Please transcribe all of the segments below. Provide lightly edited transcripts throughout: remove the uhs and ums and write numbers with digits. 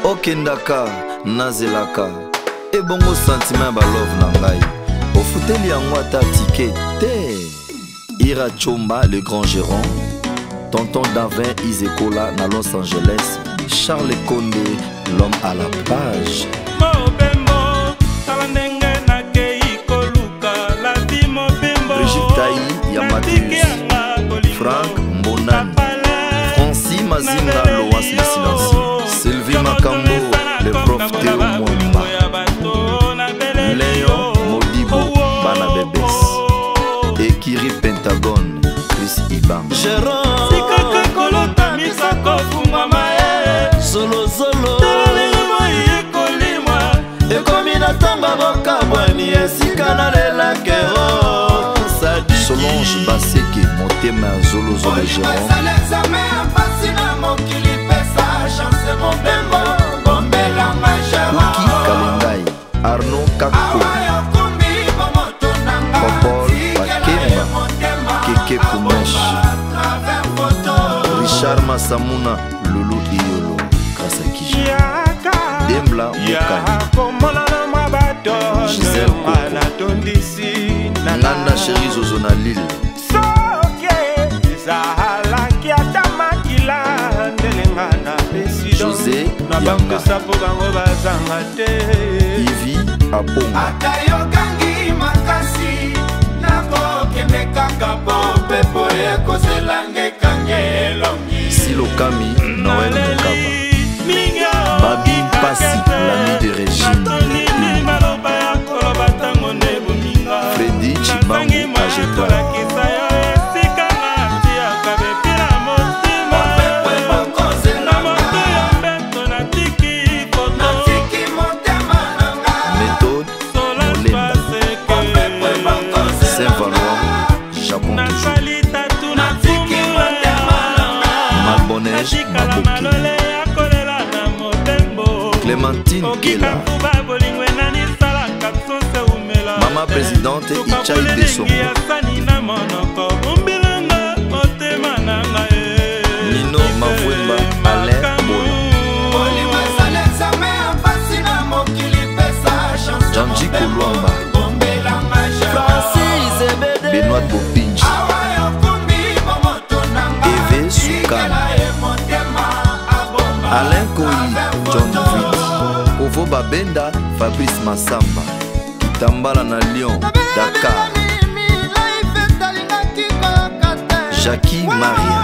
okendaka nazelaka ebongo sentiment ba love na ngai ofuteli yango ata tike te. Ira Chomba le grand gérant, Tonton Davin Izekola na Los Angeles, Charles Condé l'homme à la page. Brigitte Taï Yamadeus, Franck Mbonan, Francis Mazinga Loas le silencieux, Sylvie Makambo le prof Théo Mwamba, Léon Modibo Bana Bebes, Ekiri Pentagone Chris Ibam, Solo Solo Ekomina tanga boka bwani esika na lela kero Solange Baseke Motema Zolo Zolo Jérôme Wiki Kalengai Arnaud Kako Popol Bakemba Keke Kumesh Richard Masamuna Lulu Iyolo Kasaki Dembla Mokani Gisèle Koko Nanda Chéri Zozo na Lille José Yanga Ivi Aponga Silokami Noël Mokaba Babi Passi, l'ami de Régine Freddy Chibangu Ageta Méthode Molenda Saint-Valois Japon toujours Malbonnège Maboki Clémentine Kela Maman présidente Ichaï Dessongo Nino Mavwemba Alain Bola Janji Kolwamba Benoît Bopinji Eve Soukane Alain Koyi John Vitt Kovo Babenda Fabrice Massamba Kitambala na Lyon Dakar Jackie Maria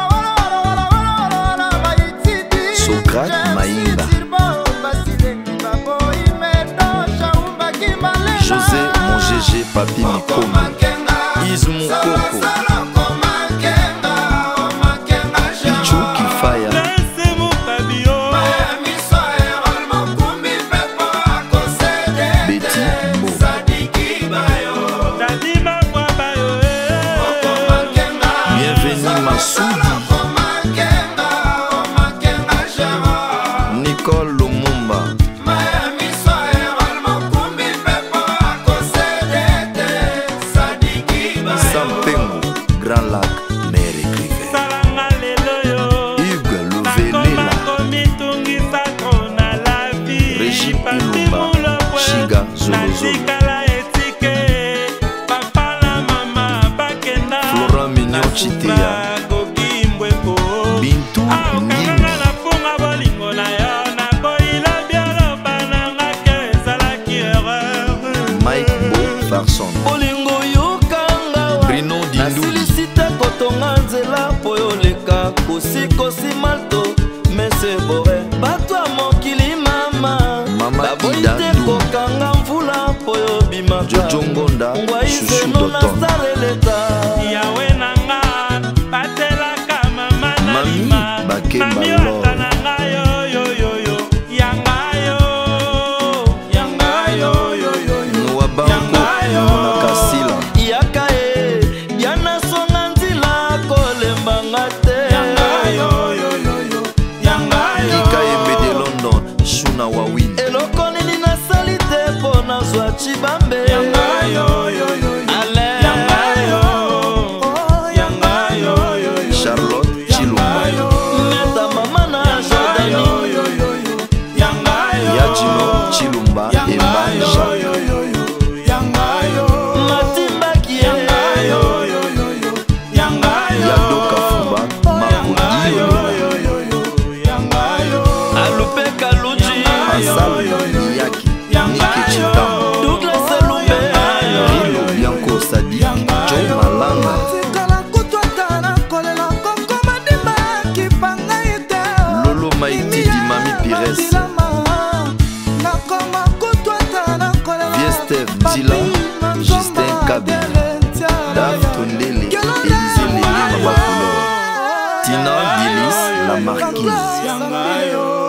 Socrate Maïnga José mon GG Papi Mikome Ismou Koko Ichou Kifaya Betty Mbo Bienvenue Massoudi Nicole Lumumba Sampengo Grand Lac Mère écrivain Hugues Louvelela Régime Ilumba Chiga Zolozolo Flora Mignon Chitea Bintou Ngini Mike Bo Farson Bruno Dindou Félicité Kotonga Nzela Poyoleka Kosi Malto Mese Bore Batwa Mokili Mama Baboite Kokanga Mvula Poyo Bimaka Jojo Ngonda Chouchou Doton Yawe Nanga Batelaka Mama Mami Bakemba Lord Chibambe Yanga yo yo yo Ale Yanga yo Charlotte Chilumba Meta mama na Jordani Luba, Marco Alupe Kaluji Asal Miyaki, Niki Chitam, Douglas Alumbe Rilo Bianco Sadi, Joe Malanga, Lolo Maïti Dimami Pires, Viestev Dila, Justin Kabe, Dave Tondele, Élisée Léné Mabakule, Tina Bilis, la marquise.